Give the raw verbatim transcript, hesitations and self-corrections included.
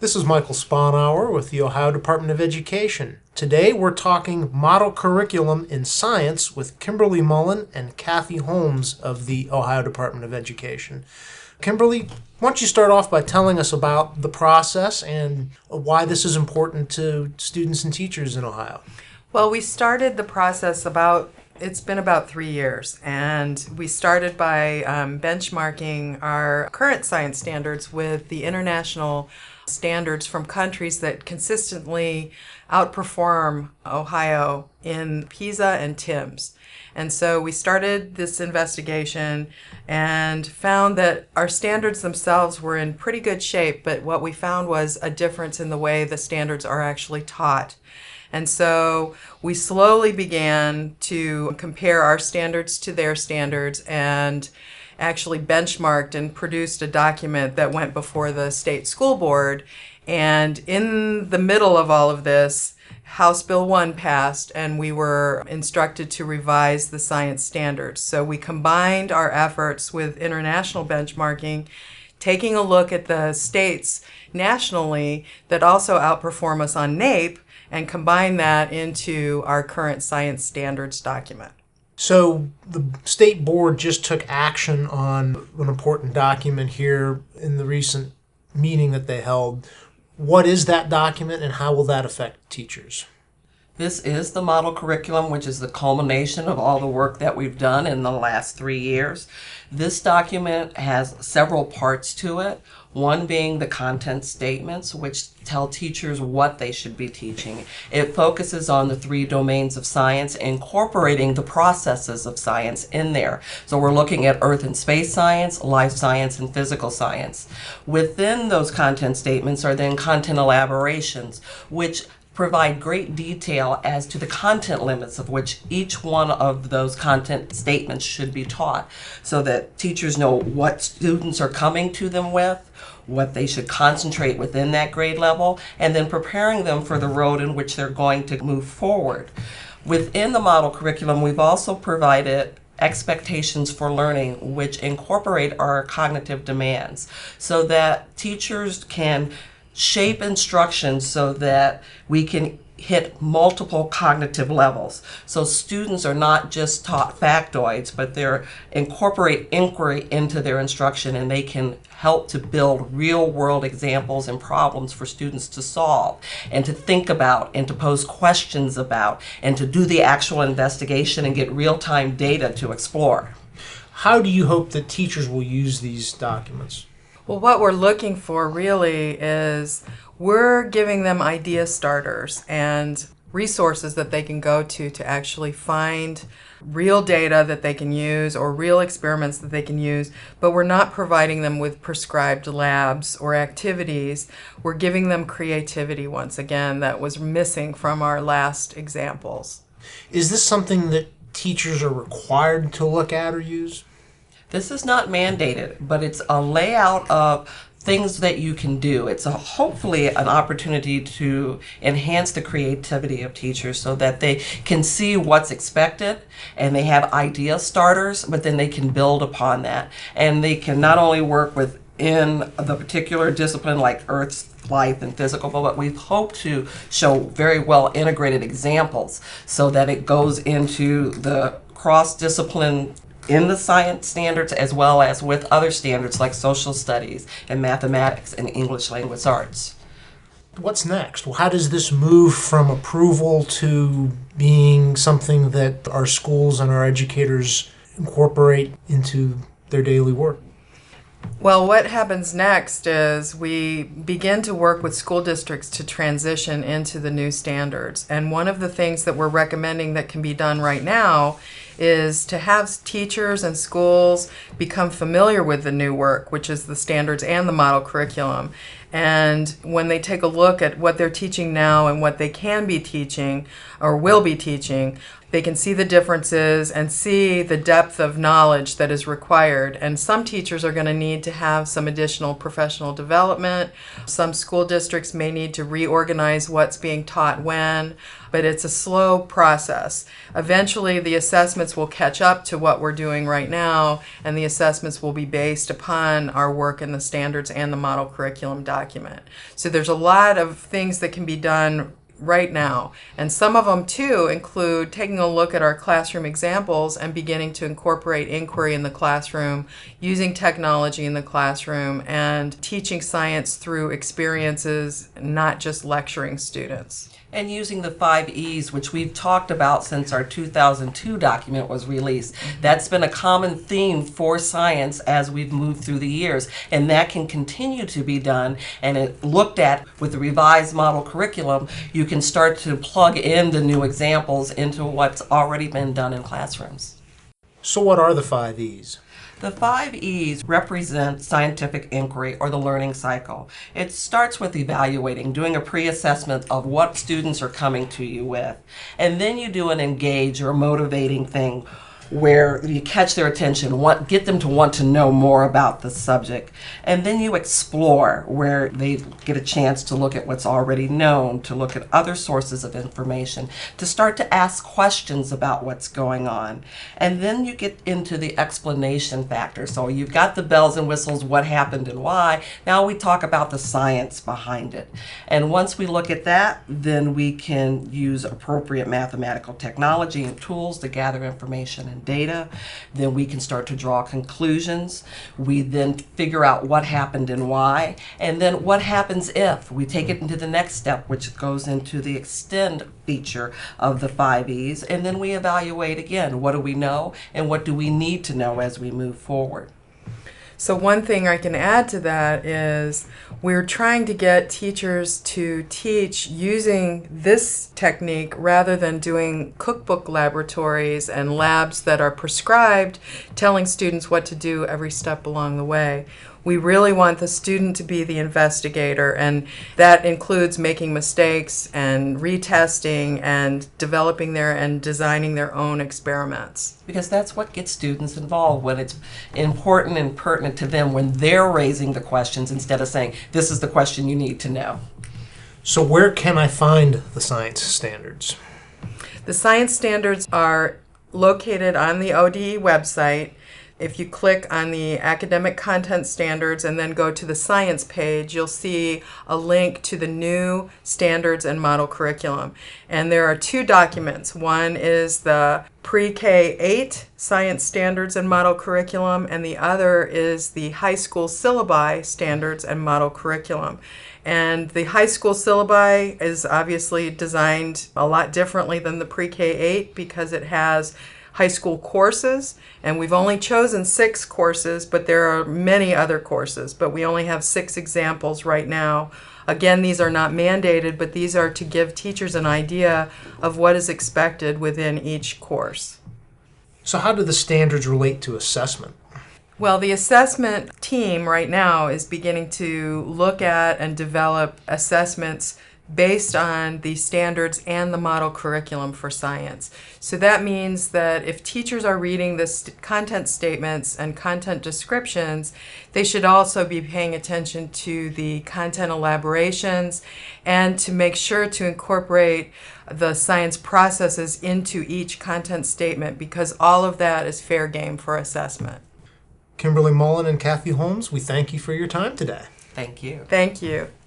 This is Michael Sponauer with the Ohio Department of Education. Today we're talking model curriculum in science with Kimberly Mullen and Kathy Holmes of the Ohio Department of Education. Kimberly, why don't you start off by telling us about the process and why this is important to students and teachers in Ohio? Well, we started the process about, it's been about three years, and we started by um, benchmarking our current science standards with the international standards from countries that consistently outperform Ohio in PISA and TIMSS. And so we started this investigation and found that our standards themselves were in pretty good shape, but what we found was a difference in the way the standards are actually taught. And so we slowly began to compare our standards to their standards and actually benchmarked and produced a document that went before the state school board. And in the middle of all of this, House Bill one passed, and we were instructed to revise the science standards. So we combined our efforts with international benchmarking, taking a look at the states nationally that also outperform us on NAEP, and combine that into our current science standards document. So the state board just took action on an important document here in the recent meeting that they held. What is that document and how will that affect teachers? This is the model curriculum, which is the culmination of all the work that we've done in the last three years. This document has several parts to it, one being the content statements, which tell teachers what they should be teaching. It focuses on the three domains of science, incorporating the processes of science in there. So we're looking at earth and space science, life science, and physical science. Within those content statements are then content elaborations, which provide great detail as to the content limits of which each one of those content statements should be taught, so that teachers know what students are coming to them with, what they should concentrate within that grade level, and then preparing them for the road in which they're going to move forward. Within the model curriculum, we've also provided expectations for learning, which incorporate our cognitive demands, so that teachers can shape instruction so that we can hit multiple cognitive levels. So students are not just taught factoids, but they're incorporate inquiry into their instruction, and they can help to build real world examples and problems for students to solve and to think about and to pose questions about and to do the actual investigation and get real-time data to explore. How do you hope that teachers will use these documents? Well, what we're looking for really is we're giving them idea starters and resources that they can go to to actually find real data that they can use or real experiments that they can use, but we're not providing them with prescribed labs or activities. We're giving them creativity once again that was missing from our last examples. Is this something that teachers are required to look at or use? This is not mandated, but it's a layout of things that you can do. It's a, hopefully an opportunity to enhance the creativity of teachers so that they can see what's expected and they have idea starters, but then they can build upon that. And they can not only work within the particular discipline like Earth, life, and physical, but we hope to show very well integrated examples so that it goes into the cross-discipline in the science standards as well as with other standards like social studies and mathematics and English language arts. What's next? Well, how does this move from approval to being something that our schools and our educators incorporate into their daily work? Well, what happens next is we begin to work with school districts to transition into the new standards. And one of the things that we're recommending that can be done right now is to have teachers and schools become familiar with the new work, which is the standards and the model curriculum. And when they take a look at what they're teaching now and what they can be teaching or will be teaching, they can see the differences and see the depth of knowledge that is required. And some teachers are going to need to have some additional professional development. Some school districts may need to reorganize what's being taught when, but it's a slow process. Eventually, the assessments will catch up to what we're doing right now, and the assessments will be based upon our work in the standards and the model curriculum document. document. So there's a lot of things that can be done right now. And some of them, too, include taking a look at our classroom examples and beginning to incorporate inquiry in the classroom, using technology in the classroom, and teaching science through experiences, not just lecturing students. And using the five E's, which we've talked about since our two thousand two document was released. That's been a common theme for science as we've moved through the years, and that can continue to be done. And it looked at with the revised model curriculum, you can start to plug in the new examples into what's already been done in classrooms. So what are the five E's? The five E's represent scientific inquiry or the learning cycle. It starts with evaluating, doing a pre-assessment of what students are coming to you with. And then you do an engage or motivating thing where you catch their attention, want, get them to want to know more about the subject. And then you explore, where they get a chance to look at what's already known, to look at other sources of information, to start to ask questions about what's going on. And then you get into the explanation factor. So you've got the bells and whistles, what happened and why. Now we talk about the science behind it. And once we look at that, then we can use appropriate mathematical technology and tools to gather information and data. Then we can start to draw conclusions. We then figure out what happened and why. And then what happens if we take it into the next step, which goes into the extend feature of the five E's. And then we evaluate again, what do we know and what do we need to know as we move forward. So one thing I can add to that is we're trying to get teachers to teach using this technique rather than doing cookbook laboratories and labs that are prescribed, telling students what to do every step along the way. We really want the student to be the investigator, and that includes making mistakes and retesting and developing their and designing their own experiments. Because that's what gets students involved, when it's important and pertinent to them, when they're raising the questions instead of saying, this is the question you need to know. So where can I find the science standards? The science standards are located on the O D E website. If you click on the academic content standards and then go to the science page, you'll see a link to the new standards and model curriculum. And there are two documents. One is the pre-K eight science standards and model curriculum, and the other is the high school syllabi standards and model curriculum. And the high school syllabi is obviously designed a lot differently than the pre-K eight because it has high school courses, and we've only chosen six courses, but there are many other courses, but we only have six examples right now. Again, these are not mandated, but these are to give teachers an idea of what is expected within each course. So how do the standards relate to assessment? Well, the assessment team right now is beginning to look at and develop assessments based on the standards and the model curriculum for science. So that means that if teachers are reading the st- content statements and content descriptions, they should also be paying attention to the content elaborations and to make sure to incorporate the science processes into each content statement, because all of that is fair game for assessment. Kimberly Mullen and Kathy Holmes, we thank you for your time today. Thank you. Thank you.